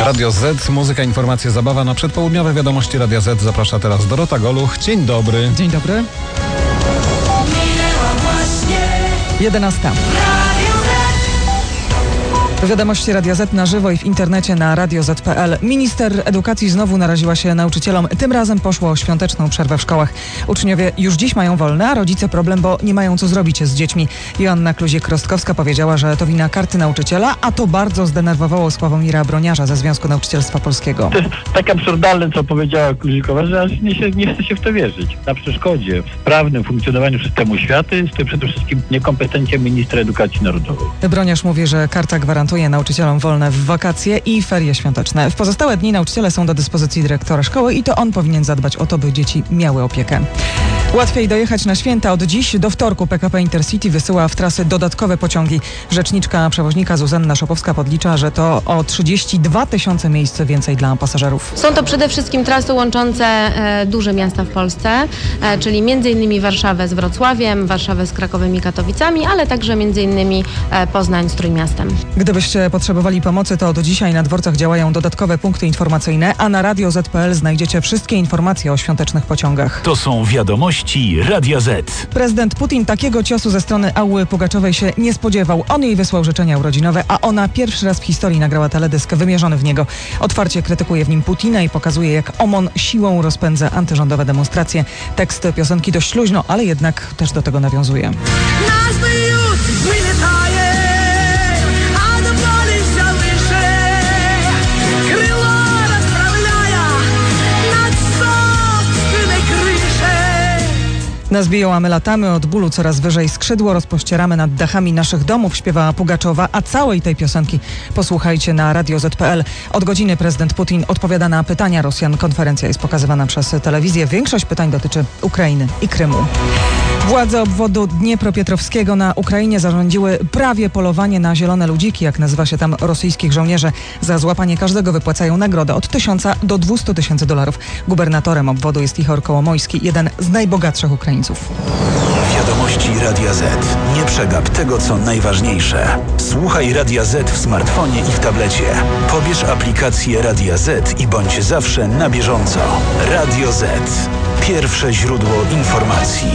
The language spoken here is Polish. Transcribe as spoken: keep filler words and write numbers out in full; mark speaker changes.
Speaker 1: Radio Z, muzyka, informacje, zabawa. Na przedpołudniowe wiadomości Radia Z zaprasza teraz Dorota Goluch. Dzień dobry.
Speaker 2: Dzień dobry. jedenasta. Wiadomości Radia Z na żywo i w internecie na radio zet kropka pe el. Minister edukacji znowu naraziła się nauczycielom. Tym razem poszło o świąteczną przerwę w szkołach. Uczniowie już dziś mają wolne, a rodzice problem, bo nie mają co zrobić z dziećmi. Joanna Kluzik-Rostkowska powiedziała, że to wina karty nauczyciela, a to bardzo zdenerwowało Sławomira Broniarza ze Związku Nauczycielstwa Polskiego.
Speaker 3: To jest tak absurdalne, co powiedziała Kluzikowa, że aż nie, się, nie chce się w to wierzyć. Na przeszkodzie w sprawnym funkcjonowaniu systemu oświaty stoi przede wszystkim niekompetencja ministra edukacji narodowej.
Speaker 2: Broniarz mówi, że karta gwarantuje nauczycielom wolne w wakacje i ferie świąteczne. W pozostałe dni nauczyciele są do dyspozycji dyrektora szkoły i to on powinien zadbać o to, by dzieci miały opiekę. Łatwiej dojechać na święta. Od dziś do wtorku P K P Intercity wysyła w trasy dodatkowe pociągi. Rzeczniczka przewoźnika Zuzanna Szopowska podlicza, że to o trzydzieści dwa tysiące miejsc więcej dla pasażerów.
Speaker 4: Są to przede wszystkim trasy łączące e, duże miasta w Polsce, e, czyli między innymi Warszawę z Wrocławiem, Warszawę z Krakowem i Katowicami, ale także między innymi e, Poznań z Trójmiastem.
Speaker 2: Gdybyście potrzebowali pomocy, to do dzisiaj na dworcach działają dodatkowe punkty informacyjne, a na radio zet kropka pe el znajdziecie wszystkie informacje o świątecznych pociągach.
Speaker 5: To są wiadomości Radia Z.
Speaker 2: Prezydent Putin takiego ciosu ze strony Auły Pugaczowej się nie spodziewał. On jej wysłał życzenia urodzinowe, a ona pierwszy raz w historii nagrała teledysk wymierzony w niego. Otwarcie krytykuje w nim Putina i pokazuje, jak O M O N siłą rozpędza antyrządowe demonstracje. Tekst piosenki dość luźno, ale jednak też do tego nawiązuje. Nas biją, a my latamy od bólu coraz wyżej. Skrzydło rozpościeramy nad dachami naszych domów, śpiewała Pugaczowa, a całej tej piosenki posłuchajcie na radio zet kropka pe el. Od godziny prezydent Putin odpowiada na pytania Rosjan. Konferencja jest pokazywana przez telewizję. Większość pytań dotyczy Ukrainy i Krymu. Władze obwodu Dniepropietrowskiego na Ukrainie zarządziły prawie polowanie na zielone ludziki, jak nazywa się tam rosyjskich żołnierzy. Za złapanie każdego wypłacają nagrodę od tysiąca do dwustu tysięcy dolarów. Gubernatorem obwodu jest Ichor Kołomojski, jeden z najbogatszych Ukraińców.
Speaker 5: Wiadomości Radia Z. Nie przegap tego, co najważniejsze. Słuchaj Radia Z w smartfonie i w tablecie. Pobierz aplikację Radia Z i bądź zawsze na bieżąco. Radio Z. Pierwsze źródło informacji.